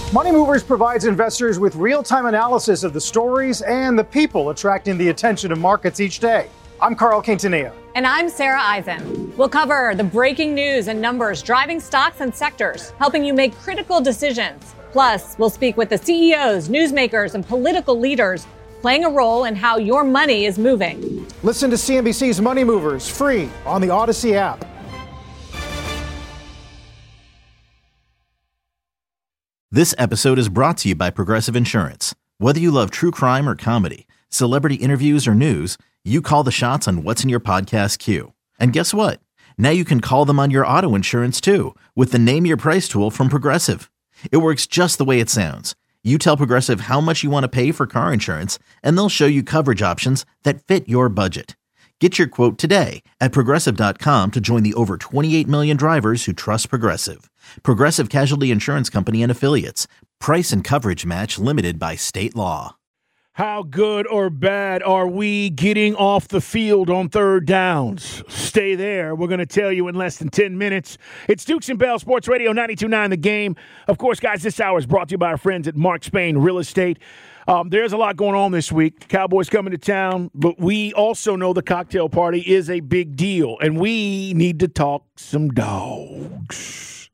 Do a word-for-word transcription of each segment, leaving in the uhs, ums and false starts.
Money Movers provides investors with real-time analysis of the stories and the people attracting the attention of markets each day. I'm Carl Quintanilla. And I'm Sarah Eisen. We'll cover the breaking news and numbers driving stocks and sectors, helping you make critical decisions. Plus, we'll speak with the C E Os, newsmakers, and political leaders playing a role in how your money is moving. Listen to C N B C's Money Movers free on the Odyssey app. This episode is brought to you by Progressive Insurance. Whether you love true crime or comedy, celebrity interviews or news, you call the shots on what's in your podcast queue. And guess what? Now you can call them on your auto insurance too with the Name Your Price tool from Progressive. It works just the way it sounds. You tell Progressive how much you want to pay for car insurance, and they'll show you coverage options that fit your budget. Get your quote today at Progressive dot com to join the over twenty-eight million drivers who trust Progressive. Progressive Casualty Insurance Company and Affiliates. Price and coverage match limited by state law. How good or bad are we getting off the field on third downs? Stay there. We're going to tell you in less than ten minutes. It's Dukes and Bell Sports Radio ninety-two point nine The Game. Of course, guys, this hour is brought to you by our friends at Mark Spain Real Estate. Um, there's a lot going on this week. Cowboys coming to town, but we also know the cocktail party is a big deal, and we need to talk some dogs.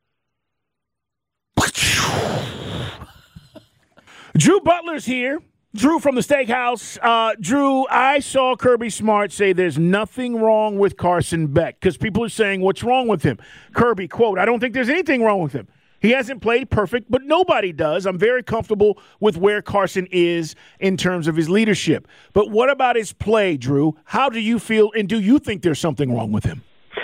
Drew Butler's here. Drew from the Steakhouse. Uh, Drew, I saw Kirby Smart say there's nothing wrong with Carson Beck because people are saying, what's wrong with him? Kirby, quote, I don't think there's anything wrong with him. He hasn't played perfect, but nobody does. I'm very comfortable with where Carson is in terms of his leadership. But what about his play, Drew? How do you feel, and do you think there's something wrong with him?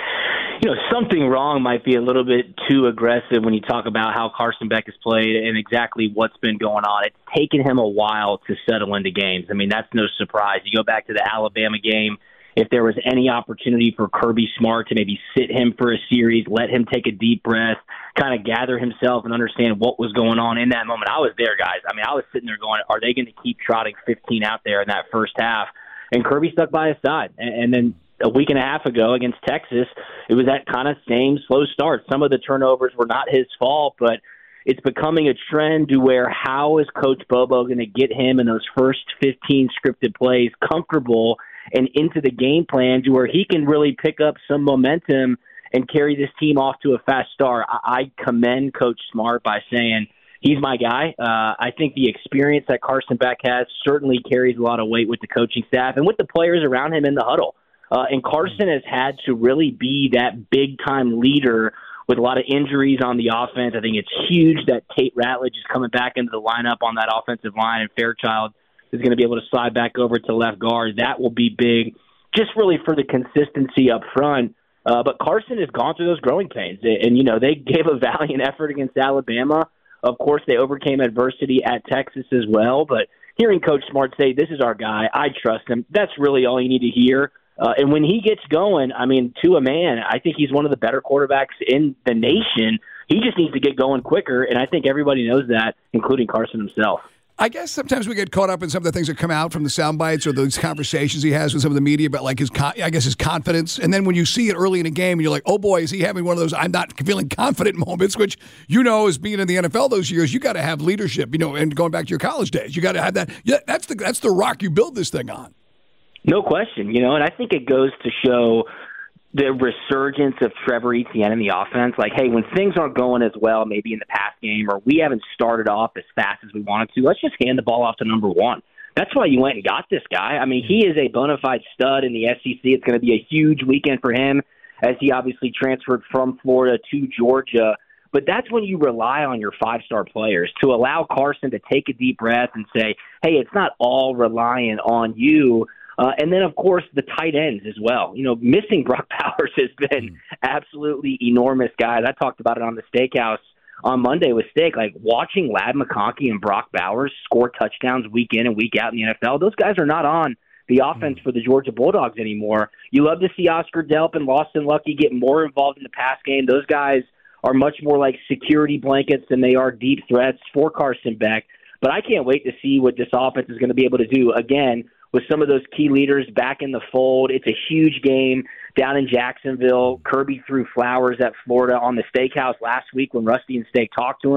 You know, something wrong might be a little bit too aggressive when you talk about how Carson Beck has played and exactly what's been going on. It's taken him a while to settle into games. I mean, that's no surprise. You go back to the Alabama game, if there was any opportunity for Kirby Smart to maybe sit him for a series, let him take a deep breath, kind of gather himself and understand what was going on in that moment. I was there, guys. I mean, I was sitting there going, are they going to keep trotting fifteen out there in that first half? And Kirby stuck by his side. And then a week and a half ago against Texas, it was that kind of same slow start. Some of the turnovers were not his fault, but it's becoming a trend to where how is Coach Bobo going to get him in those first fifteen scripted plays comfortable and into the game plan to where he can really pick up some momentum and carry this team off to a fast start. I commend Coach Smart by saying he's my guy. Uh, I think the experience that Carson Beck has certainly carries a lot of weight with the coaching staff and with the players around him in the huddle. Uh, and Carson has had to really be that big-time leader with a lot of injuries on the offense. I think it's huge that Tate Ratledge is coming back into the lineup on that offensive line, and Fairchild is going to be able to slide back over to left guard. That will be big, just really for the consistency up front. Uh, but Carson has gone through those growing pains. And, you know, they gave a valiant effort against Alabama. Of course, they overcame adversity at Texas as well. But hearing Coach Smart say, this is our guy, I trust him, that's really all you need to hear. Uh, and when he gets going, I mean, to a man, I think he's one of the better quarterbacks in the nation. He just needs to get going quicker, and I think everybody knows that, including Carson himself. I guess sometimes we get caught up in some of the things that come out from the sound bites or those conversations he has with some of the media about, like, his, con- I guess, his confidence. And then when you see it early in a game and you're like, oh, boy, is he having one of those I'm not feeling confident moments, which, you know, as being in the N F L those years, you got to have leadership, you know, and going back to your college days. You got to have that. Yeah, that's the that's the rock you build this thing on. No question, you know, and I think it goes to show the resurgence of Trevor Etienne in the offense. Like, hey, when things aren't going as well, maybe in the pass game, or we haven't started off as fast as we wanted to, let's just hand the ball off to number one. That's why you went and got this guy. I mean, he is a bona fide stud in the S E C. It's going to be a huge weekend for him as he obviously transferred from Florida to Georgia. But that's when you rely on your five-star players to allow Carson to take a deep breath and say, hey, it's not all reliant on you. Uh, and then, of course, the tight ends as well. You know, missing Brock Bowers has been absolutely enormous, guys. I talked about it on the Steakhouse on Monday with Steak. Like, watching Ladd McConkey and Brock Bowers score touchdowns week in and week out in the N F L, those guys are not on the offense for the Georgia Bulldogs anymore. You love to see Oscar Delp and Lawson Lucky get more involved in the pass game. Those guys are much more like security blankets than they are deep threats for Carson Beck. But I can't wait to see what this offense is going to be able to do, again, with some of those key leaders back in the fold. It's a huge game down in Jacksonville. Kirby threw flowers at Florida on the Steakhouse last week when Rusty and Steak talked to him.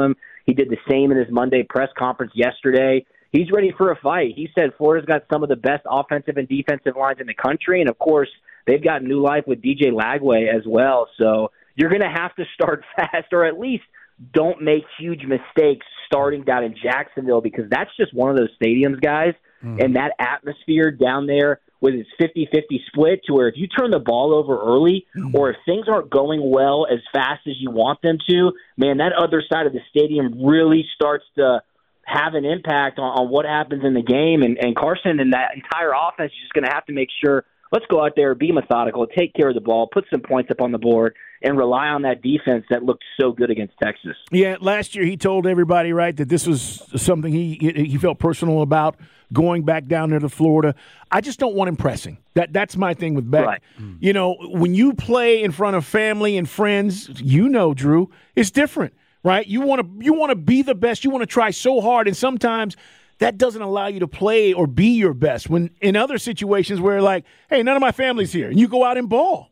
He did the same in his Monday press conference yesterday. He's ready for a fight. He said Florida's got some of the best offensive and defensive lines in the country, and, of course, they've got new life with D J Lagway as well. So you're going to have to start fast, or at least don't make huge mistakes starting down in Jacksonville, because that's just one of those stadiums, guys, mm-hmm. and that atmosphere down there with its fifty-fifty split, to where if you turn the ball over early mm-hmm. or if things aren't going well as fast as you want them to, man, that other side of the stadium really starts to have an impact on, on what happens in the game. And, and Carson and that entire offense is just going to have to make sure, let's go out there, be methodical, take care of the ball, put some points up on the board, and rely on that defense that looked so good against Texas. Yeah, last year he told everybody, right, that this was something he he felt personal about, going back down there to Florida. I just don't want him pressing. That That's my thing with Beck. Right. Mm. You know, when you play in front of family and friends, you know, Drew, it's different, right? You want to you want to be the best. You want to try so hard, and sometimes – that doesn't allow you to play or be your best. When in other situations where, like, hey, none of my family's here, and you go out and ball.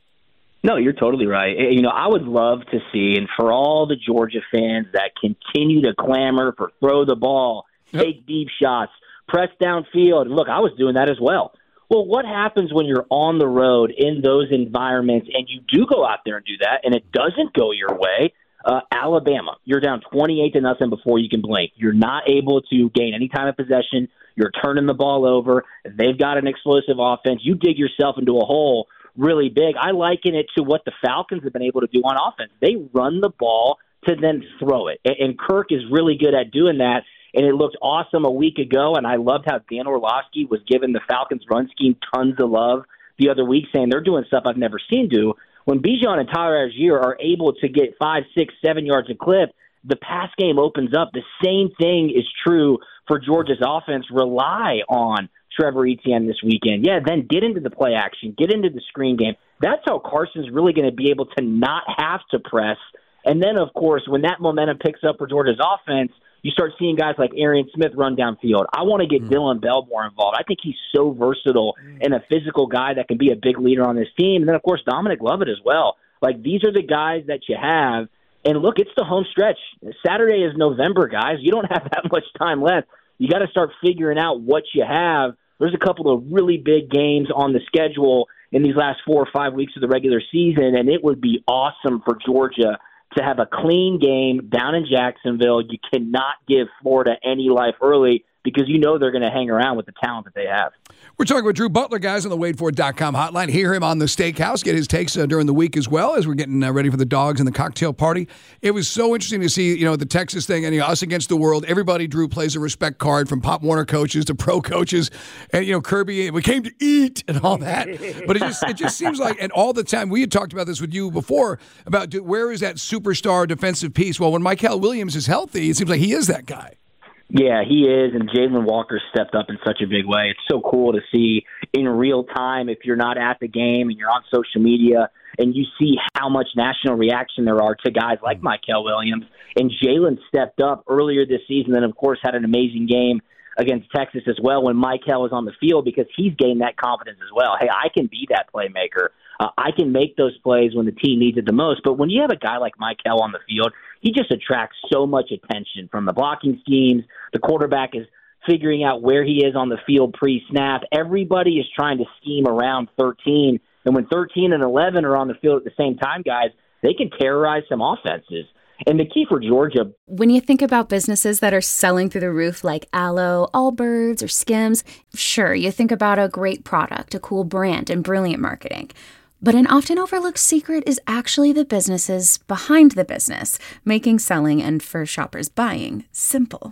No, you're totally right. You know, I would love to see, and for all the Georgia fans that continue to clamor for throw the ball, yep. take deep shots, press downfield, and look, I was doing that as well. Well, what happens when you're on the road in those environments and you do go out there and do that, and it doesn't go your way? Uh, Alabama, you're down twenty-eight to nothing before you can blink. You're not able to gain any time of possession. You're turning the ball over. They've got an explosive offense. You dig yourself into a hole really big. I liken it to what the Falcons have been able to do on offense. They run the ball to then throw it. And Kirk is really good at doing that. And it looked awesome a week ago. And I loved how Dan Orlovsky was giving the Falcons run scheme tons of love the other week, saying they're doing stuff I've never seen do. When Bijan and Tyler Algier are able to get five, six, seven yards a clip, the pass game opens up. The same thing is true for Georgia's offense. Rely on Trevor Etienne this weekend. Yeah, then get into the play action, get into the screen game. That's how Carson's really going to be able to not have to press. And then, of course, when that momentum picks up for Georgia's offense, you start seeing guys like Arian Smith run downfield. I want to get mm. Dylan Bell more involved. I think he's so versatile mm. and a physical guy that can be a big leader on this team. And then, of course, Dominic Lovett as well. Like, these are the guys that you have. And, look, it's the home stretch. Saturday is November, guys. You don't have that much time left. You got to start figuring out what you have. There's a couple of really big games on the schedule in these last four or five weeks of the regular season, and it would be awesome for Georgia to have a clean game down in Jacksonville. You cannot give Florida any life early, because you know they're going to hang around with the talent that they have. We're talking with Drew Butler, guys, on the Wade Ford dot com hotline. Hear him on the Steakhouse. Get his takes uh, during the week as well, as we're getting uh, ready for the dogs and the cocktail party. It was so interesting to see, you know, the Texas thing, and you know, us against the world. Everybody, Drew, plays a respect card, from Pop Warner coaches to pro coaches. And, you know, Kirby, we came to eat and all that. But it just it just seems like, and all the time, we had talked about this with you before, about do, where is that superstar defensive piece? Well, when Mykel Williams is healthy, it seems like he is that guy. Yeah, he is, and Jalen Walker stepped up in such a big way. It's so cool to see in real time, if you're not at the game and you're on social media, and you see how much national reaction there are to guys like Mykel Williams. And Jalen stepped up earlier this season, and, of course, had an amazing game against Texas as well when Mykel was on the field, because he's gained that confidence as well. Hey, I can be that playmaker. Uh, I can make those plays when the team needs it the most. But when you have a guy like Mykel on the field, he just attracts so much attention from the blocking schemes. The quarterback is figuring out where he is on the field pre-snap. Everybody is trying to scheme around thirteen. And when thirteen and eleven are on the field at the same time, guys, they can terrorize some offenses. And the key for Georgia. When you think about businesses that are selling through the roof like Aloe, Allbirds, or Skims, sure, you think about a great product, a cool brand, and brilliant marketing. But an often overlooked secret is actually the businesses behind the business, making selling and, for shoppers, buying simple.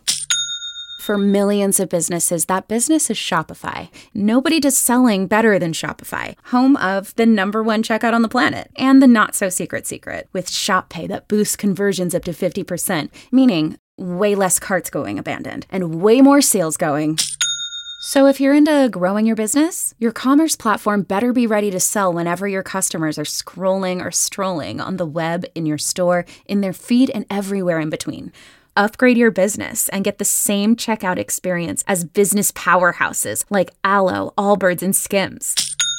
For millions of businesses, that business is Shopify. Nobody does selling better than Shopify, home of the number one checkout on the planet, and the not-so-secret secret, with Shop Pay that boosts conversions up to fifty percent, meaning way less carts going abandoned, and way more sales going. So if you're into growing your business, your commerce platform better be ready to sell whenever your customers are scrolling or strolling on the web, in your store, in their feed, and everywhere in between. Upgrade your business and get the same checkout experience as business powerhouses like Aloe, Allbirds, and Skims.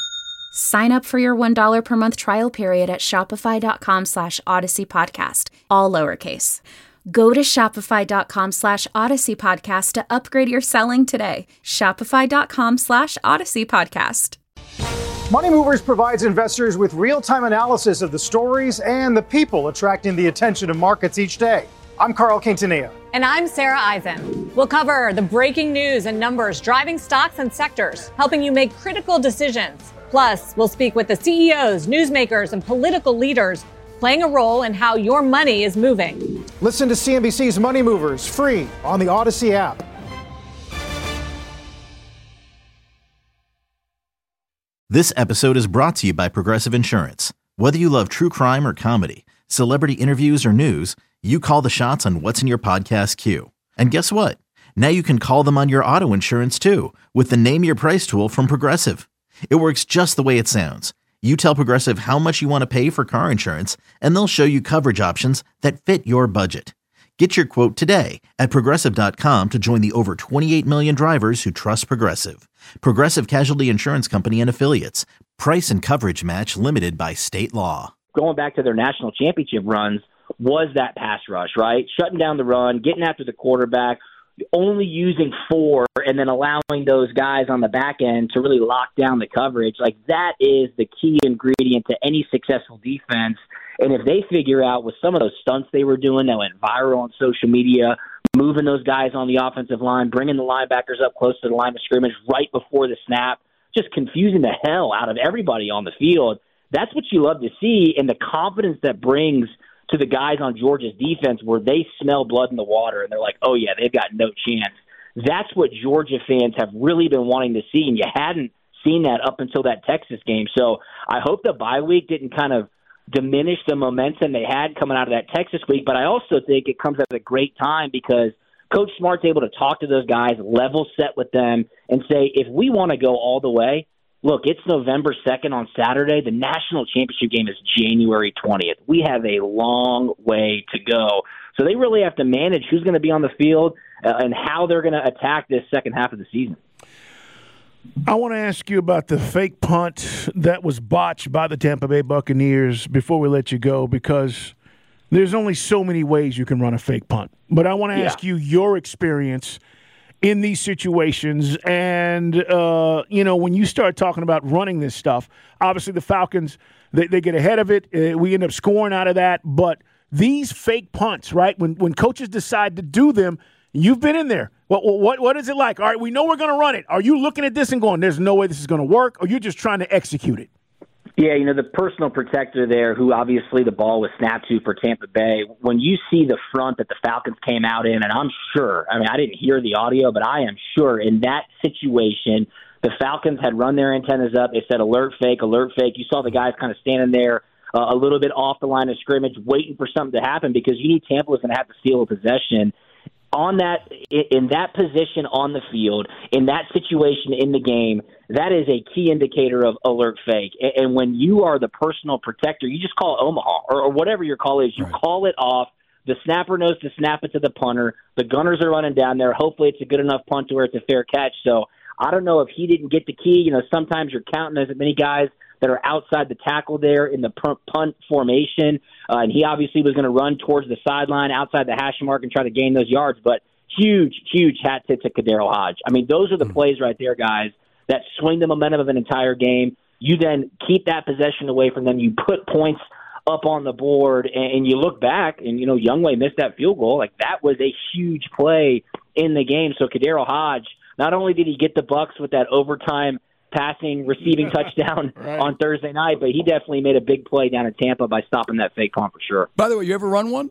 Sign up for your one dollar per month trial period at shopify.com slash Odyssey podcast, all lowercase. Go to shopify.com slash Odyssey Podcast to upgrade your selling today. Shopify.com slash Odyssey Podcast. Money Movers provides investors with real-time analysis of the stories and the people attracting the attention of markets each day. I'm Carl Quintanilla. And I'm Sarah Eisen. We'll cover the breaking news and numbers driving stocks and sectors, helping you make critical decisions. Plus, we'll speak with the C E Os, newsmakers, and political leaders playing a role in how your money is moving. Listen to C N B C's Money Movers free on the Odyssey app. This episode is brought to you by Progressive Insurance. Whether you love true crime or comedy, celebrity interviews or news, you call the shots on what's in your podcast queue. And guess what? Now you can call them on your auto insurance too with the Name Your Price tool from Progressive. It works just the way it sounds. You tell Progressive how much you want to pay for car insurance, and they'll show you coverage options that fit your budget. Get your quote today at Progressive dot com to join the over twenty-eight million drivers who trust Progressive. Progressive Casualty Insurance Company and Affiliates. Price and coverage match limited by state law. Going back to their national championship runs was that pass rush, right? Shutting down the run, getting after the quarterback, only using four, and then allowing those guys on the back end to really lock down the coverage. Like, that is the key ingredient to any successful defense. And if they figure out with some of those stunts they were doing that went viral on social media, moving those guys on the offensive line, bringing the linebackers up close to the line of scrimmage right before the snap, just confusing the hell out of everybody on the field, that's what you love to see, and the confidence that brings to the guys on Georgia's defense where they smell blood in the water and they're like, oh, yeah, they've got no chance. That's what Georgia fans have really been wanting to see, and you hadn't seen that up until that Texas game. So I hope the bye week didn't kind of diminish the momentum they had coming out of that Texas week, but I also think it comes at a great time because Coach Smart's able to talk to those guys, level set with them, and say, if we want to go all the way, look, it's November second on Saturday. The national championship game is January twentieth. We have a long way to go. So they really have to manage who's going to be on the field uh, and how they're going to attack this second half of the season. I want to ask you about the fake punt that was botched by the Tampa Bay Buccaneers before we let you go, because there's only so many ways you can run a fake punt. But I want to ask yeah. you your experience in these situations. And, uh, you know, when you start talking about running this stuff, obviously the Falcons, they, they get ahead of it. Uh, we end up scoring out of that. But these fake punts, right, when, when coaches decide to do them, you've been in there. What, what what is it like? All right, we know we're going to run it. Are you looking at this and going, there's no way this is going to work, or you're just trying to execute it? Yeah, you know, the personal protector there, who obviously the ball was snapped to for Tampa Bay, when you see the front that the Falcons came out in, and I'm sure, I mean, I didn't hear the audio, but I am sure in that situation, the Falcons had run their antennas up. They said alert fake, alert fake. You saw the guys kind of standing there uh, a little bit off the line of scrimmage waiting for something to happen because you knew Tampa was going to have to steal a possession. On that, in that position on the field, in that situation in the game, that is a key indicator of alert fake. And when you are the personal protector, you just call it Omaha or, or whatever your call is. You right. call it off. The snapper knows to snap it to the punter. The gunners are running down there. Hopefully it's a good enough punt to where it's a fair catch. So I don't know if he didn't get the key. You know, sometimes you're counting as many guys that are outside the tackle there in the punt formation. Uh, and he obviously was going to run towards the sideline outside the hash mark and try to gain those yards. But huge, huge hat tip to KhaDarel Hodge. I mean, those are the plays right there, guys, that swing the momentum of an entire game. You then keep that possession away from them. You put points up on the board, and, and you look back, and, you know, Youngway missed that field goal. Like, that was a huge play in the game. So KhaDarel Hodge, not only did he get the Bucks with that overtime passing, receiving touchdown right. on Thursday night, but he definitely made a big play down in Tampa by stopping that fake punt for sure. By the way, you ever run one?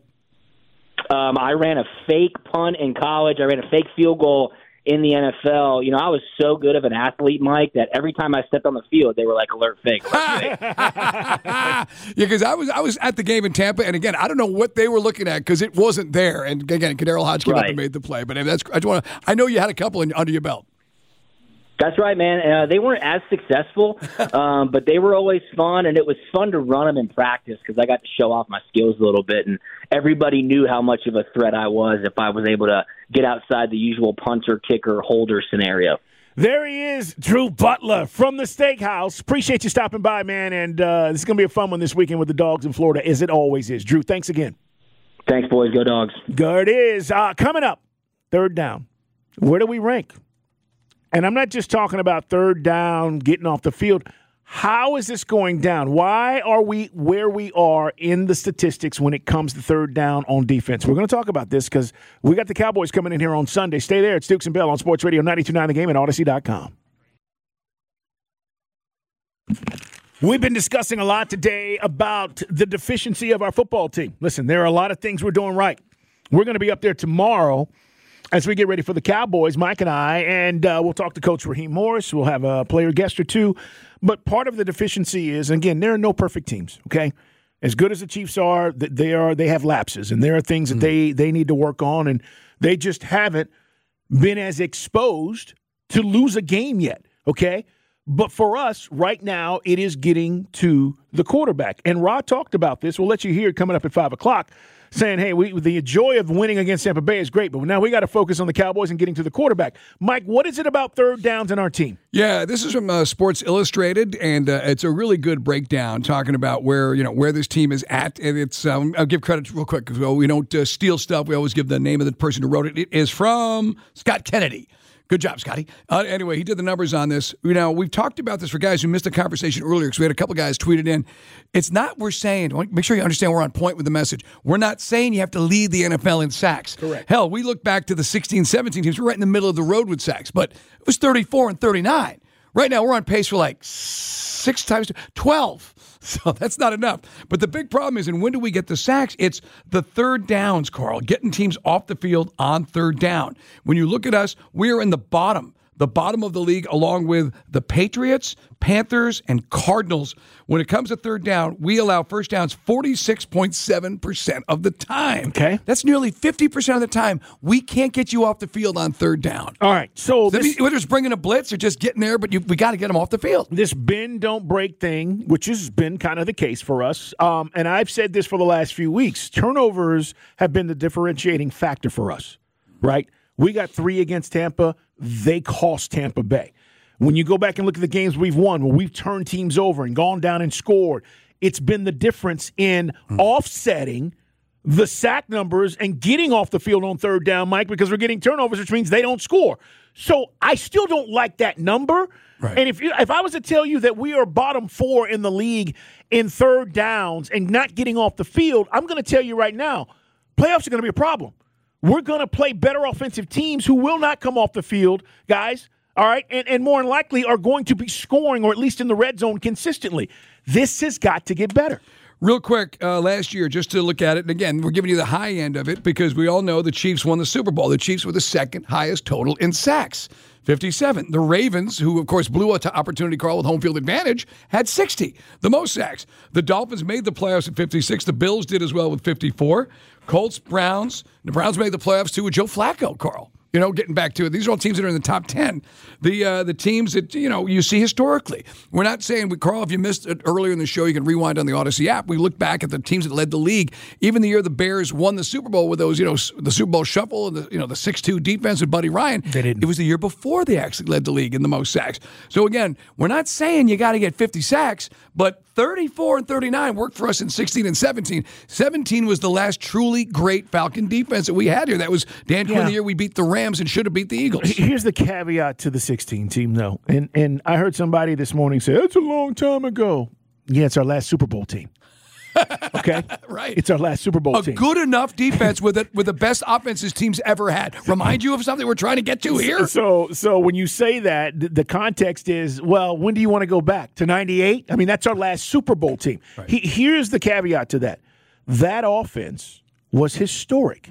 Um, I ran a fake punt in college. I ran a fake field goal in the N F L. You know, I was so good of an athlete, Mike, that every time I stepped on the field, they were like, alert fake, alert fake. Yeah, because I was I was at the game in Tampa, and again, I don't know what they were looking at because it wasn't there. And again, KhaDarel Hodge came right. up and made the play. But that's I just want to. I know you had a couple in, under your belt. That's right, man. Uh, they weren't as successful, um, but they were always fun, and it was fun to run them in practice because I got to show off my skills a little bit, and everybody knew how much of a threat I was if I was able to get outside the usual punter, kicker, holder scenario. There he is, Drew Butler from the Steakhouse. Appreciate you stopping by, man, and uh, this is going to be a fun one this weekend with the Dogs in Florida, as it always is. Drew, thanks again. Thanks, boys. Go Dogs. Good is. Uh, coming up, third down. Where do we rank? And I'm not just talking about third down, getting off the field. How is this going down? Why are we where we are in the statistics when it comes to third down on defense? We're going to talk about this because we got the Cowboys coming in here on Sunday. Stay there. It's Dukes and Bell on Sports Radio ninety-two point nine The Game and Odyssey dot com. We've been discussing a lot today about the deficiency of our football team. Listen, there are a lot of things we're doing right. We're going to be up there tomorrow as we get ready for the Cowboys, Mike and I, and uh, we'll talk to Coach Raheem Morris. We'll have a player guest or two. But part of the deficiency is, again, there are no perfect teams, okay? As good as the Chiefs are, they are they have lapses, and there are things that they, they need to work on, and they just haven't been as exposed to lose a game yet, okay? But for us, right now, it is getting to the quarterback. And Rod talked about this. We'll let you hear it coming up at five o'clock, saying, hey, we, the joy of winning against Tampa Bay is great, but now we got to focus on the Cowboys and getting to the quarterback. Mike, what is it about third downs in our team? Yeah, this is from uh, Sports Illustrated, and uh, it's a really good breakdown talking about where you know where this team is at. And it's um, I'll give credit real quick because well, we don't uh, steal stuff. We always give the name of the person who wrote it. It is from Scott Kennedy. Good job, Scotty. Uh, anyway, he did the numbers on this. You know, we've talked about this for guys who missed the conversation earlier because we had a couple guys tweeted in. It's not we're saying, make sure you understand we're on point with the message. We're not saying you have to lead the N F L in sacks. Correct. Hell, we look back to the sixteen seventeen teams. We're right in the middle of the road with sacks, but it was thirty-four and thirty-nine. Right now, we're on pace for like six times twelve. So that's not enough. But the big problem is, and when do we get the sacks? It's the third downs, Carl, getting teams off the field on third down. When you look at us, we are in the bottom, the bottom of the league, along with the Patriots, Panthers, and Cardinals. When it comes to third down, we allow first downs forty-six point seven percent of the time. Okay. That's nearly fifty percent of the time. We can't get you off the field on third down. All right. So That this, means whether it's bringing a blitz or just getting there, but you, we got to get them off the field. this bend, don't break thing, which has been kind of the case for us, um, and I've said this for the last few weeks, turnovers have been the differentiating factor for us, right? We got three against Tampa. They cost Tampa Bay. When you go back and look at the games we've won, where we've turned teams over and gone down and scored, it's been the difference in mm. offsetting the sack numbers and getting off the field on third down, Mike, because we're getting turnovers, which means they don't score. So I still don't like that number. Right. And if you, if I was to tell you that we are bottom four in the league in third downs and not getting off the field, I'm going to tell you right now, playoffs are going to be a problem. We're going to play better offensive teams who will not come off the field, guys. All right, and, and more than likely are going to be scoring, or at least in the red zone, consistently. This has got to get better. Real quick, uh, last year, just to look at it, and again, we're giving you the high end of it because we all know the Chiefs won the Super Bowl. The Chiefs were the second highest total in sacks, fifty-seven. The Ravens, who, of course, blew an opportunity, Carl, with home field advantage, had sixty, the most sacks. The Dolphins made the playoffs at fifty-six. The Bills did as well with fifty-four. Colts, Browns. The Browns made the playoffs, too, with Joe Flacco, Carl. You know, getting back to it, these are all teams that are in the top ten. The uh, the teams that, you know, you see historically. We're not saying, we, Carl, if you missed it earlier in the show, you can rewind on the Odyssey app. We look back at the teams that led the league. Even the year the Bears won the Super Bowl with those, you know, the Super Bowl shuffle, and the, you know, the six two defense with Buddy Ryan. They didn't. It was the year before they actually led the league in the most sacks. So, again, we're not saying you got to get fifty sacks, but thirty-four and thirty-nine worked for us in sixteen and seventeen. seventeen was the last truly great Falcon defense that we had here. That was Dan Quinn Yeah. the year we beat the Rams and should have beat the Eagles. Here's the caveat to the sixteen team, though. And and I heard somebody this morning say, it's a long time ago. Yeah, it's our last Super Bowl team. Okay? Right. It's our last Super Bowl A team. good enough defense with it with the best offenses teams ever had. Remind you of something we're trying to get to here? So, so when you say that, the, the context is, well, when do you want to go back to ninety-eight? I mean, that's our last Super Bowl team. Right. He, here's the caveat to that: that offense was historic.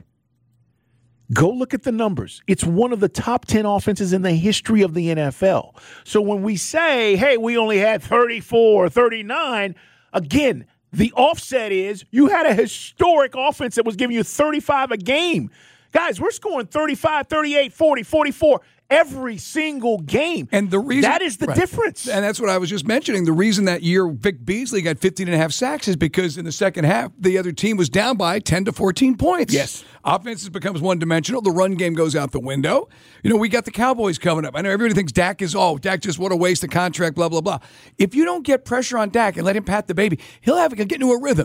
Go look at the numbers. It's one of the top ten offenses in the history of the N F L. So when we say, hey, we only had thirty-four, thirty-nine, again, the offset is you had a historic offense that was giving you thirty-five a game. Guys, we're scoring thirty-five, thirty-eight, forty, forty-four every single game. And the reason that is the right. difference. And that's what I was just mentioning. The reason that year Vic Beasley got fifteen and a half sacks is because in the second half, the other team was down by ten to fourteen points. Yes. Offense becomes one-dimensional. The run game goes out the window. You know, we got the Cowboys coming up. I know everybody thinks Dak is, oh, Dak just what a waste of contract, blah, blah, blah. If you don't get pressure on Dak and let him pat the baby, he'll have he'll get into a rhythm.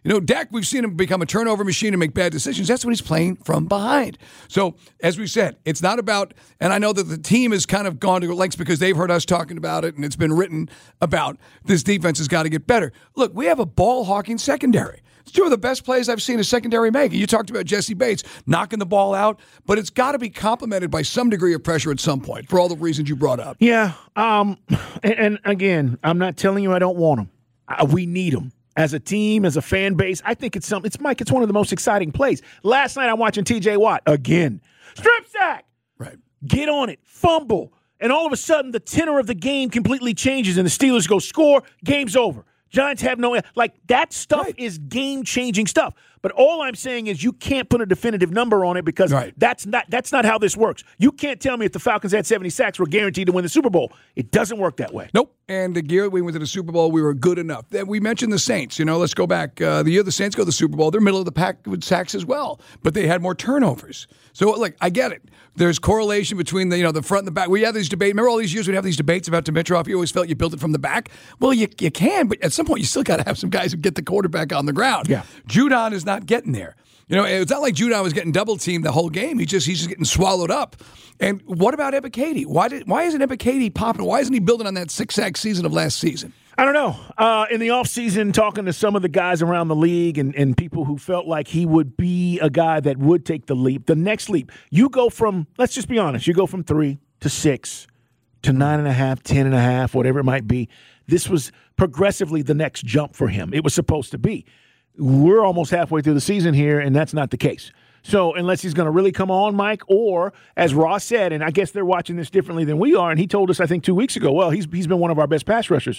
You know, Dak, we've seen him become a turnover machine and make bad decisions. That's when he's playing from behind. So, as we said, it's not about, and I know that the team has kind of gone to lengths because they've heard us talking about it and it's been written about this defense has got to get better. Look, we have a ball-hawking secondary. It's two of the best plays I've seen a secondary make. You talked about Jesse Bates knocking the ball out, but it's got to be complemented by some degree of pressure at some point for all the reasons you brought up. Yeah, um, and, and again, I'm not telling you I don't want them. Uh, we need them. As a team, as a fan base, I think it's something. It's Mike. It's one of the most exciting plays. Last night, I'm watching T J Watt again. Strip sack. Right. Get on it. Fumble. And all of a sudden, the tenor of the game completely changes, and the Steelers go score. Game's over. Giants have no – like, that stuff right. is game-changing stuff. But all I'm saying is you can't put a definitive number on it because right. that's not that's not how this works. You can't tell me if the Falcons had seventy sacks, we're guaranteed to win the Super Bowl. It doesn't work that way. Nope. And the year we went to the Super Bowl, we were good enough. We mentioned the Saints. You know, let's go back. Uh, the year the Saints go to the Super Bowl, they're middle of the pack with sacks as well. But they had more turnovers. So, look, I get it. There's correlation between the you know the front and the back. We have these debates. Remember all these years we'd have these debates about Dimitroff? You always felt you built it from the back. Well, you you can, but at some point you still got to have some guys who get the quarterback on the ground. Yeah. Judon is not getting there. You know, it's not like Judon was getting double teamed the whole game. He just he's just getting swallowed up. And what about Ebiketie? Why did why isn't Ebiketie popping? Why isn't he building on that six sack season of last season? I don't know. Uh, in the offseason, talking to some of the guys around the league and, and people who felt like he would be a guy that would take the leap, the next leap. You go from, let's just be honest, you go from three to six to nine and a half, ten and a half, whatever it might be. This was progressively the next jump for him. It was supposed to be. We're almost halfway through the season here, and that's not the case. So unless he's going to really come on, Mike, or as Ross said, and I guess they're watching this differently than we are, and he told us, I think, two weeks ago, well, he's he's been one of our best pass rushers.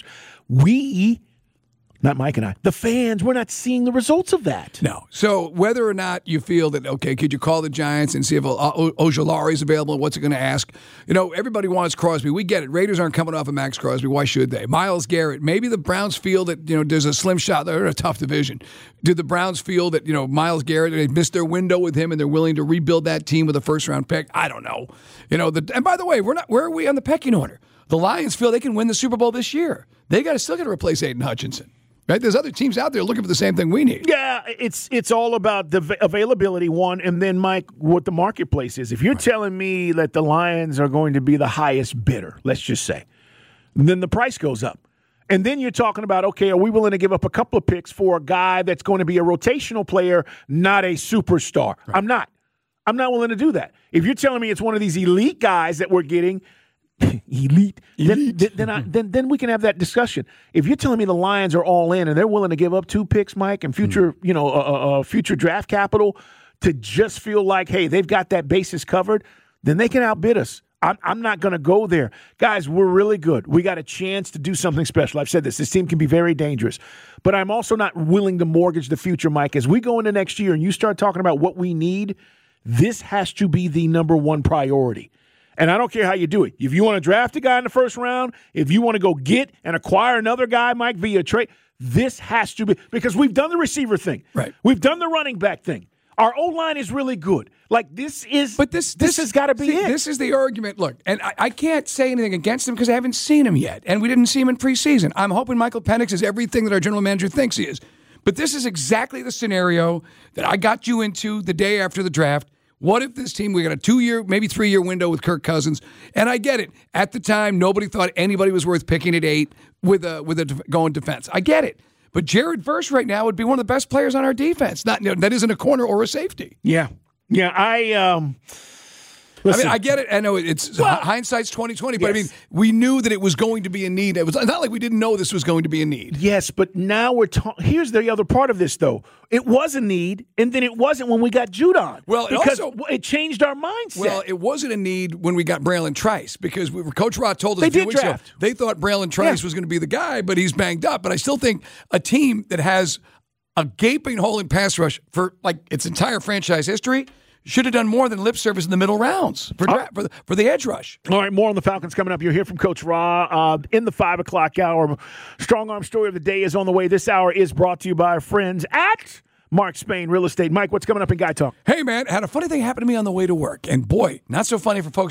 We, not Mike and I, the fans, we're not seeing the results of that. No. So whether or not you feel that, okay, could you call the Giants and see if o- Ojulari is available and what's it going to ask? You know, everybody wants Crosby. We get it. Raiders aren't coming off of Max Crosby. Why should they? Myles Garrett. Maybe the Browns feel that, you know, there's a slim shot. They're in a tough division. Did the Browns feel that, you know, Myles Garrett, they missed their window with him and they're willing to rebuild that team with a first-round pick? I don't know. You know, the, and by the way, we're not. Where are we on the pecking order? The Lions feel they can win the Super Bowl this year. They got to still got to replace Aiden Hutchinson. Right? There's other teams out there looking for the same thing we need. Yeah, it's it's all about the availability, one, and then, Mike, what the marketplace is. If you're right. telling me that the Lions are going to be the highest bidder, let's just say, then the price goes up. And then you're talking about, okay, are we willing to give up a couple of picks for a guy that's going to be a rotational player, not a superstar? Right. I'm not. I'm not willing to do that. If you're telling me it's one of these elite guys that we're getting – elite, then then then, I, then then we can have that discussion. If you're telling me the Lions are all in and they're willing to give up two picks, Mike, and future, mm. you know, uh, uh, future draft capital to just feel like, hey, they've got that basis covered, then they can outbid us. I'm, I'm not going to go there. Guys, we're really good. We got a chance to do something special. I've said this. This team can be very dangerous. But I'm also not willing to mortgage the future, Mike. As we go into next year and you start talking about what we need, this has to be the number one priority. And I don't care how you do it. If you want to draft a guy in the first round, if you want to go get and acquire another guy, Mike, via trade, this has to be – because we've done the receiver thing. Right. We've done the running back thing. Our O-line is really good. Like, this is – But this this, this has got to be see, it. This is the argument. Look, and I, I can't say anything against him because I haven't seen him yet, and we didn't see him in preseason. I'm hoping Michael Penix is everything that our general manager thinks he is. But this is exactly the scenario that I got you into the day after the draft. What if this team, we got a two-year, maybe three-year window with Kirk Cousins, and I get it. At the time, nobody thought anybody was worth picking at eight with a with a going defense. I get it. But Jared Verse right now would be one of the best players on our defense. Not you know, that isn't a corner or a safety. Yeah, yeah. I um. Listen. I mean, I get it. I know it's well, hindsight's twenty twenty, but yes. I mean, we knew that it was going to be a need. It was not like we didn't know this was going to be a need. Yes, but now we're talking. Here's the other part of this, though. It was a need, and then it wasn't when we got Judon. Well, it because also, it changed our mindset. Well, it wasn't a need when we got Braylon Trice because we were, Coach Roth told us they a few did weeks draft. ago they thought Braylon Trice yeah. was going to be the guy, but he's banged up. But I still think a team that has a gaping hole in pass rush for like its entire franchise history should have done more than lip service in the middle rounds for, dra- for, the, for the edge rush. All right, more on the Falcons coming up. You'll hear from Coach Ra uh, in the five o'clock hour. Strong Arm Story of the Day is on the way. This hour is brought to you by our friends at Mark Spain Real Estate. Mike, what's coming up in Guy Talk? Hey, man, had a funny thing happen to me on the way to work. And, boy, not so funny for folks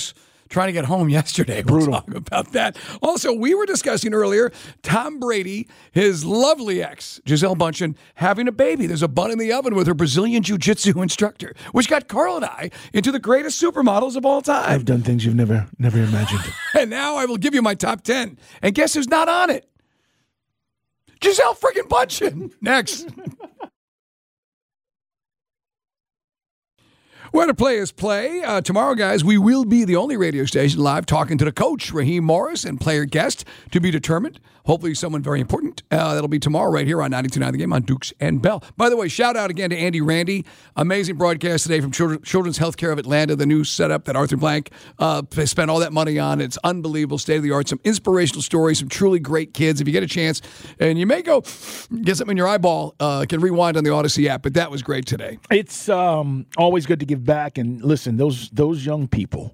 trying to get home yesterday. We'll talk about that. Also, we were discussing earlier Tom Brady, his lovely ex, Gisele Bundchen, having a baby. There's a bun in the oven with her Brazilian Jiu-Jitsu instructor, which got Carl and I into the greatest supermodels of all time. I've done things you've never, never imagined. And now I will give you my top ten. And guess who's not on it? Gisele friggin' Bundchen. Next. Where to play is play. Uh, tomorrow, guys, we will be the only radio station live talking to the coach, Raheem Morris, and player guest to be determined. Hopefully someone very important. Uh, that'll be tomorrow right here on ninety-two point nine The Game on Dukes and Bell. By the way, shout out again to Andy Randy. Amazing broadcast today from Children, Children's Healthcare of Atlanta, the new setup that Arthur Blank uh, spent all that money on. It's unbelievable, state-of-the-art, some inspirational stories, some truly great kids. If you get a chance, and you may go get something in your eyeball, uh, can rewind on the Odyssey app, but that was great today. It's um, always good to give back. And listen, those those young people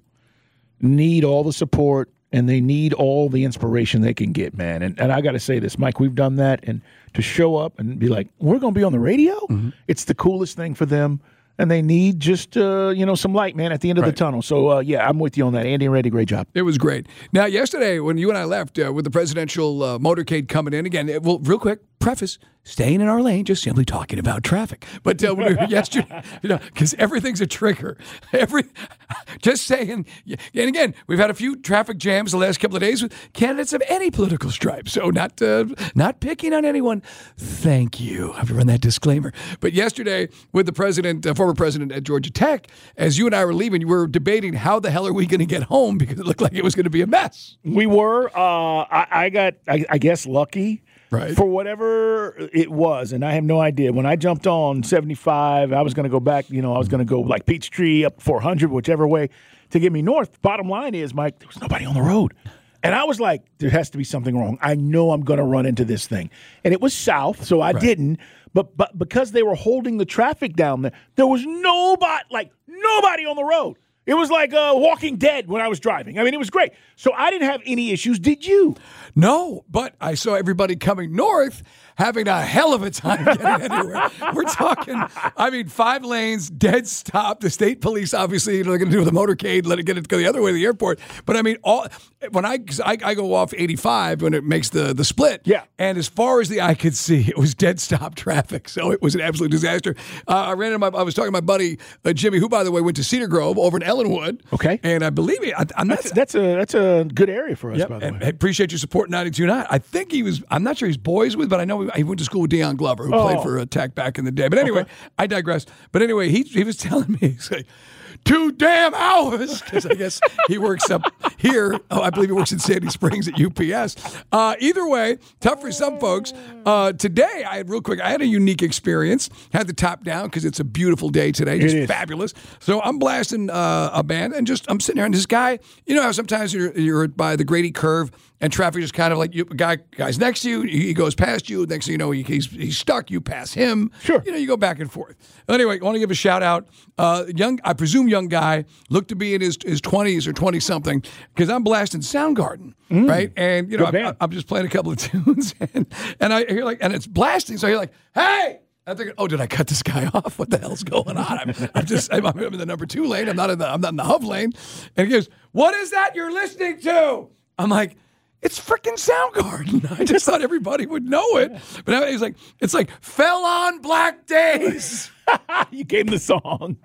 need all the support, and they need all the inspiration they can get, man. And and I got to say this, Mike, we've done that. And to show up and be like, we're going to be on the radio? Mm-hmm. It's the coolest thing for them. And they need just, uh, you know, some light, man, at the end of right. the tunnel. So, uh, yeah, I'm with you on that. Andy and Randy, great job. It was great. Now, yesterday, when you and I left uh, with the presidential uh, motorcade coming in, again, it, well, real quick, preface, staying in our lane, just simply talking about traffic. But uh, we were yesterday, you know, because everything's a trigger. Every, just saying, and again, we've had a few traffic jams the last couple of days with candidates of any political stripe. So not uh, not picking on anyone. Thank you. I have to run that disclaimer. But yesterday, with the president, uh, former president at Georgia Tech, as you and I were leaving, you were debating how the hell are we going to get home because it looked like it was going to be a mess. We were. Uh, I, I got, I, I guess, lucky. Right. For whatever it was, and I have no idea. When I jumped on seventy-five, I was going to go back, you know, I was going to go like Peachtree up four hundred, whichever way to get me north. Bottom line is, Mike, there was nobody on the road. And I was like, there has to be something wrong. I know I'm going to run into this thing. And it was south, so I right. didn't. But but because they were holding the traffic down there, there was nobody, like nobody on the road. It was like uh, Walking Dead when I was driving. I mean, it was great. So I didn't have any issues. Did you? No, but I saw everybody coming north having a hell of a time getting anywhere. We're talking, I mean, five lanes, dead stop. The state police, obviously, they're going to do the motorcade, let it get it go the other way to the airport. But I mean, all when I, I I go off eighty-five when it makes the, the split. Yeah. And as far as the eye could see, it was dead stop traffic. So it was an absolute disaster. Uh, I ran into my, I was talking to my buddy uh, Jimmy, who, by the way, went to Cedar Grove over in Ellenwood. Okay. And I believe me, I, I'm not. That's, that's a that's a good area for us, yep, by the and way. I appreciate your support, ninety-two point nine. I think he was, I'm not sure he's boys with, but I know he went to school with Deion Glover, who oh. played for Tech back in the day. But anyway, okay. I digress. But anyway, he he was telling me, he's like, two damn hours, because I guess he works up here. Oh, I believe he works in Sandy Springs at U P S. Uh, either way, tough for some folks. Uh, today, I had real quick, I had a unique experience. Had the top down because it's a beautiful day today, just fabulous. So I'm blasting uh, a band, and just I'm sitting there, and this guy, you know how sometimes you're you're by the Grady Curve, and traffic is kind of like you, guy guy's next to you, he goes past you. Next thing you know, he, he's he's stuck. You pass him. Sure. You know, you go back and forth. Anyway, I want to give a shout out. Uh, young, I presume young guy, looked to be in his his twenties or twenty something, because I'm blasting Soundgarden, mm. right? And you know, I'm, I'm just playing a couple of tunes, and and I hear like, and it's blasting. So I hear like, hey. I'm thinking, oh, did I cut this guy off? What the hell's going on? I'm, I'm just, I'm, I'm in the number two lane. I'm not in the, I'm not in the hub lane. And he goes, what is that you're listening to? I'm like, it's freaking Soundgarden. I just thought everybody would know it. But he's like, it's like, Fell on Black Days. You gave him the song.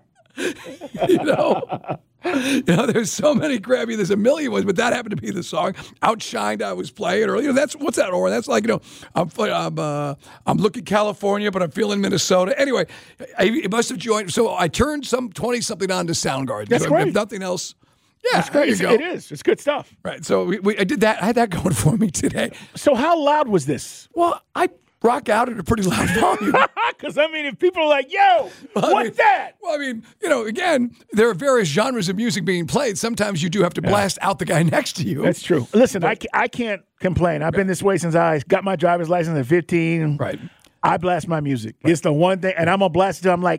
You know? You know, there's so many Grammy, there's a million ones, but that happened to be the song. Outshined, I was playing earlier. That's what's that, Or that's like, you know, I'm I'm uh, I'm looking California, but I'm feeling Minnesota. Anyway, it must have joined. So I turned some twenty something on to Soundgarden. That's so great. If nothing else. Yeah, That's great. There you go. It is. It's good stuff. Right. So we, we I did that. I had that going for me today. So how loud was this? Well, I rock out at a pretty loud volume. Because, I mean, if people are like, yo, well, what's I mean, that? Well, I mean, you know, again, there are various genres of music being played. Sometimes you do have to blast yeah. out the guy next to you. That's true. Listen, but, I, I can't complain. I've right. been this way since I got my driver's license at fifteen. Right. I blast my music. Right. It's the one thing, and I'm going to blast it until I'm like eighty.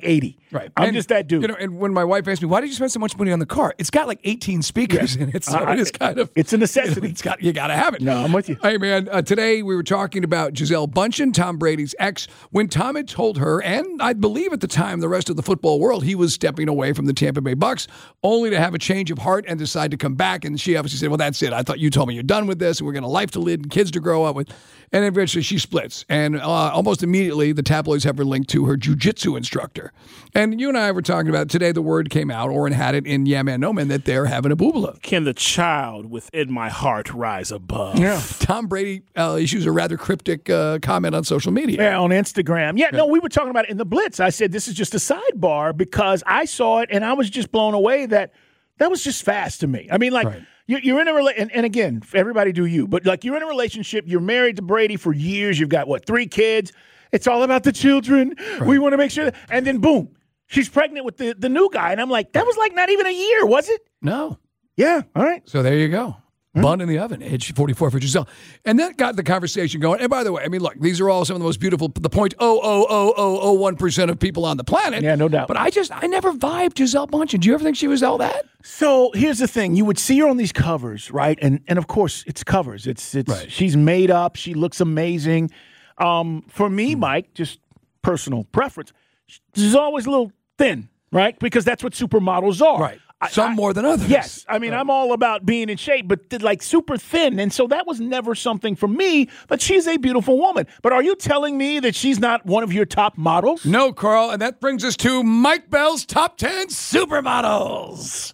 Right. I'm And, just that dude. You know, and when my wife asked me, why did you spend so much money on the car? It's got like eighteen speakers in it, so I- it is kind of... it's a necessity. It's got, you got to have it. No, I'm with you. Hey, man, uh, today we were talking about Gisele Bündchen, Tom Brady's ex, when Tom had told her, and I believe at the time the rest of the football world, he was stepping away from the Tampa Bay Bucks, only to have a change of heart and decide to come back. And she obviously said, well, that's it. I thought you told me you're done with this, and we're going to life to live and kids to grow up with. And eventually she splits. And uh, almost immediately, the tabloids have her linked to her jiu-jitsu instructor. And you and I were talking about today, the word came out, Oren had it in Yeah Man No Man, that they're having a boobala. Can the child within my heart rise above? Yeah. Tom Brady uh, issues a rather cryptic uh, comment on social media. Yeah, on Instagram. Yeah, no, we were talking about it in the Blitz. I said this is just a sidebar because I saw it and I was just blown away that that was just fast to me. I mean, like, Right. you're, you're in a relationship, and, and again, everybody do you, but like you're in a relationship, you're married to Brady for years, you've got, what, three kids? It's all about the children. Right. We want to make sure that, and then boom, she's pregnant with the, the new guy. And I'm like, that was like not even a year, was it? No. Yeah, all right. So there you go. Bun in the oven, age forty-four for Gisele. And that got the conversation going. And by the way, I mean, look, these are all some of the most beautiful, the zero point zero zero zero zero zero one percent of people on the planet. Yeah, no doubt. But I just, I never vibed Gisele Bündchen. Do you ever think she was all that? So here's the thing: you would see her on these covers, right? And and of course, it's covers. It's it's Right. she's made up. She looks amazing. Um, for me, Mike, just personal preference, she's always a little thin, right? Because that's what supermodels are, Right. I- Some I- more than others. Yes, I mean I'm all about being in shape, but th- like super thin, and so that was never something for me. But she's a beautiful woman. But are you telling me that she's not one of your top models? No, Carl. And that brings us to Mike Bell's top ten supermodels.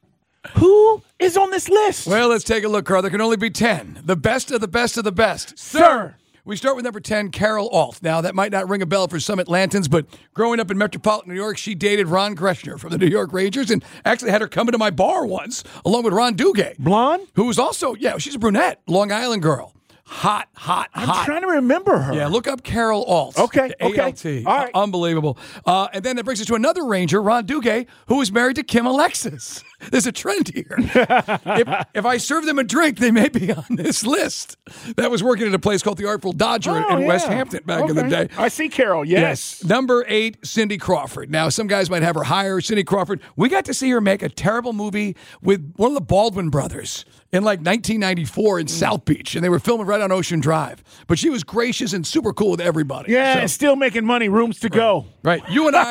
Who is on this list? Well, let's take a look, Carl. There can only be ten. The best of the best of the best. Sir. We start with number ten, Carol Alt. Now, that might not ring a bell for some Atlantans, but growing up in metropolitan New York, she dated Ron Greshner from the New York Rangers and actually had her come into my bar once, along with Ron Duguay. Blonde? Who was also, yeah, she's a brunette, Long Island girl. Hot, hot, I'm hot. trying to remember her. Yeah, look up Carol Alt. Okay, A L okay. T. All right. Unbelievable. Uh, and then that brings us to another Ranger, Ron Duguay, who was married to Kim Alexis. There's a trend here. if, if I serve them a drink, they may be on this list. That was working at a place called the Artful Dodger in, Oh, in yeah. West Hampton back in the Okay. day. I see Carol, yes. Number eight, Cindy Crawford. Now, some guys might have her higher. Cindy Crawford, we got to see her make a terrible movie with one of the Baldwin brothers in like nineteen ninety-four in South Beach, and they were filming right on Ocean Drive. But she was gracious and super cool with everybody. Yeah, So- and still making money, rooms to go. Right. You and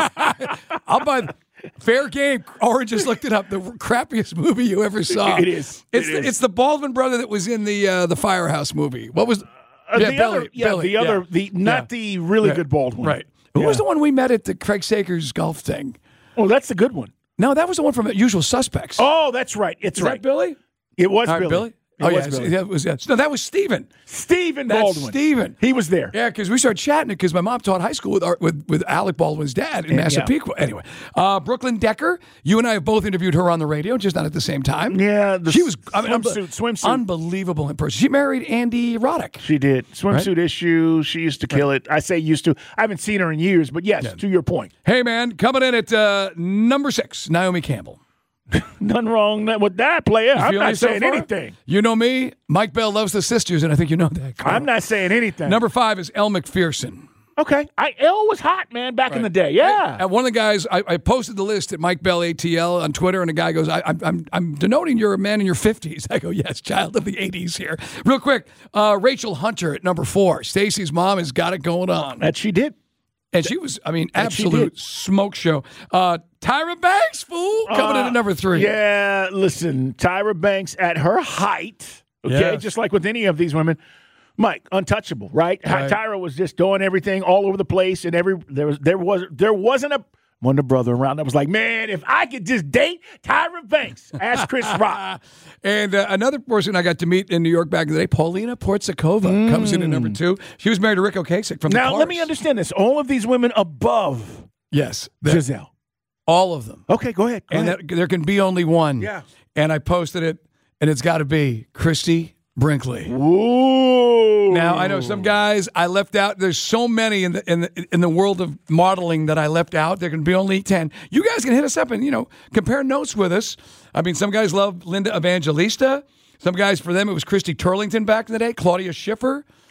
I, I'll buy the fair game. Or just looked it up. The crappiest movie you ever saw. It is. It's It the, is. it's the Baldwin brother that was in the uh, the Firehouse movie. What was? Uh, yeah, the Billy, other, yeah, Billy, the other, yeah. the not Yeah. the really Yeah. good Baldwin. Right. Who was Yeah. the one we met at the Craig Sakers golf thing? Oh, that's the good one. No, that was the one from Usual Suspects. Oh, that's right. It's Is right. that Billy? It was All right, Billy. Billy. It Oh was yeah, Billy. that was yeah. No, that was Stephen. Stephen That's Baldwin. Stephen. He was there. Yeah, because we started chatting because my mom taught high school with, our, with with Alec Baldwin's dad in Yeah, Massapequa. Anyway, uh, Brooklyn Decker. You and I have both interviewed her on the radio, just not at the same time. Yeah, the she was I mean, swimsuit- unbe- swimsuit. unbelievable in person. She married Andy Roddick. She did. Swimsuit issue. She used to kill it. I say used to. I haven't seen her in years, but yes, to your point. Hey man, coming in at uh, number six, Naomi Campbell. Nothing wrong with that, player. I'm Feeling not it so saying far? anything. You know me. Mike Bell loves the sisters, and I think you know that. Carl. I'm not saying anything. Number five is Elle McPherson. Okay. I L was hot, man, back in the day. Yeah. And one of the guys, I, I posted the list at Mike Bell A T L on Twitter, and a guy goes, I, I'm, I'm, I'm denoting you're a man in your fifties. I go, yes, child of the eighties here. Real quick, uh, Rachel Hunter at number four. Stacy's mom has got it going on. That she did. And she was, I mean, That she absolute did. smoke show. Uh, Tyra Banks, fool, coming in Uh, at number three. Yeah, listen, Tyra Banks at her height, okay, Yes. just like with any of these women, Mike, untouchable, right? Right. Tyra was just doing everything all over the place, and every there was there was there wasn't a Wonder Brother around that was like, man, if I could just date Tyra Banks, ask Chris Rock. And uh, another person I got to meet in New York back in the day, Paulina Portsakova, comes in at number two. She was married to Rick Ocasek from the Now, let me Cars. understand this: all of these women above Yes, the- Giselle. all of them. Okay, go ahead. Go and ahead. that, there can be only one. Yeah. And I posted it, and it's got to be Christy Brinkley. Ooh. Now I know some guys I left out. There's so many in the in the in the world of modeling that I left out. There can be only ten. You guys can hit us up and you know compare notes with us. I mean, some guys love Linda Evangelista. Some guys for them it was Christy Turlington back in the day. Claudia Schiffer.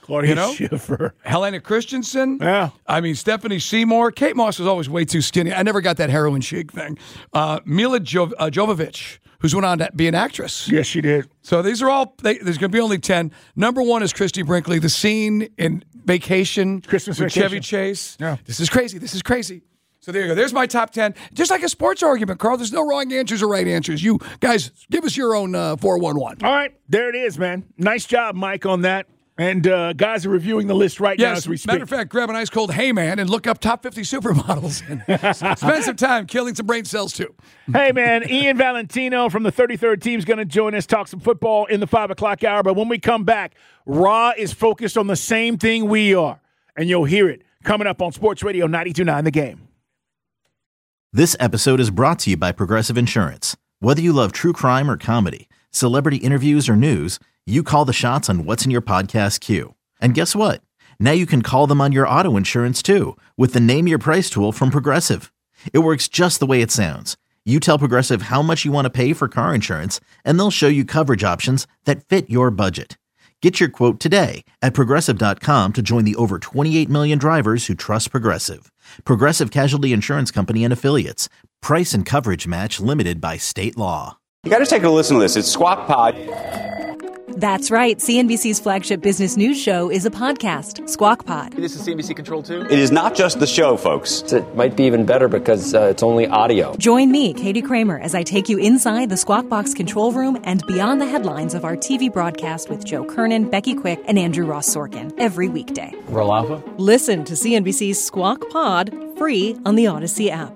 Claudia you know? Schiffer. Helena Christensen. Yeah. I mean, Stephanie Seymour. Kate Moss was always way too skinny. I never got that heroin chic thing. Uh, Mila jo- uh, Jovovich, who's went on to be an actress. Yes, she did. So these are all, they, there's going to be only ten. Number one is Christy Brinkley. The scene in Vacation Christmas with Vacation. Chevy Chase. Yeah. This is crazy. This is crazy. So there you go. There's my top ten. Just like a sports argument, Carl. There's no wrong answers or right answers. You guys, give us your own uh, four one one. All right. There it is, man. Nice job, Mike, on that. And uh, guys are reviewing the list right yes, now as we speak. Matter of fact, grab an ice cold Hey Man and look up top fifty supermodels and spend some time killing some brain cells too. Hey, man, Ian Valentino from the thirty-third team is going to join us, talk some football in the five o'clock hour. But when we come back, Raw is focused on the same thing we are. And you'll hear it coming up on Sports Radio ninety-two point nine The Game. This episode is brought to you by Progressive Insurance. Whether you love true crime or comedy, celebrity interviews or news, you call the shots on what's in your podcast queue. And guess what? Now you can call them on your auto insurance too with the Name Your Price tool from Progressive. It works just the way it sounds. You tell Progressive how much you want to pay for car insurance, and they'll show you coverage options that fit your budget. Get your quote today at Progressive dot com to join the over twenty-eight million drivers who trust Progressive. Progressive Casualty Insurance Company and Affiliates. Price and coverage match limited by state law. You got to take a listen to this. It's Squawk Pod. That's right. C N B C's flagship business news show is a podcast, Squawk Pod. This is C N B C Control too? It is not just the show, folks. It might be even better because uh, it's only audio. Join me, Katie Kramer, as I take you inside the Squawk Box control room and beyond the headlines of our T V broadcast with Joe Kernan, Becky Quick, and Andrew Ross Sorkin every weekday. Roll Alpha? Listen to C N B C's Squawk Pod free on the Odyssey app.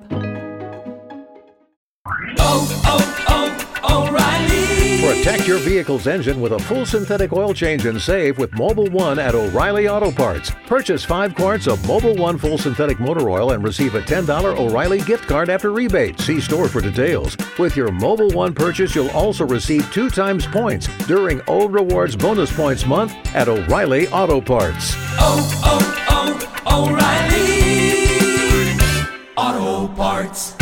Oh, oh, oh, O'Reilly! Protect your vehicle's engine with a full synthetic oil change and save with Mobil one at O'Reilly Auto Parts. Purchase five quarts of Mobil one full synthetic motor oil and receive a ten dollars O'Reilly gift card after rebate. See store for details. With your Mobil one purchase, you'll also receive two times points during O Rewards Bonus Points Month at O'Reilly Auto Parts. Oh, oh, oh, O'Reilly Auto Parts.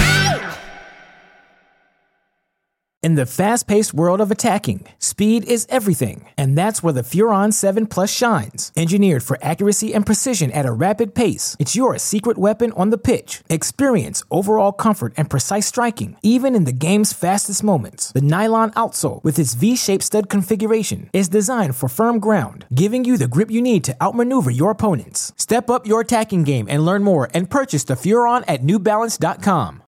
In the fast-paced world of attacking, speed is everything, and that's where the Furon seven Plus shines. Engineered for accuracy and precision at a rapid pace, it's your secret weapon on the pitch. Experience overall comfort and precise striking, even in the game's fastest moments. The nylon outsole, with its V-shaped stud configuration, is designed for firm ground, giving you the grip you need to outmaneuver your opponents. Step up your attacking game and learn more and purchase the Furon at New Balance dot com.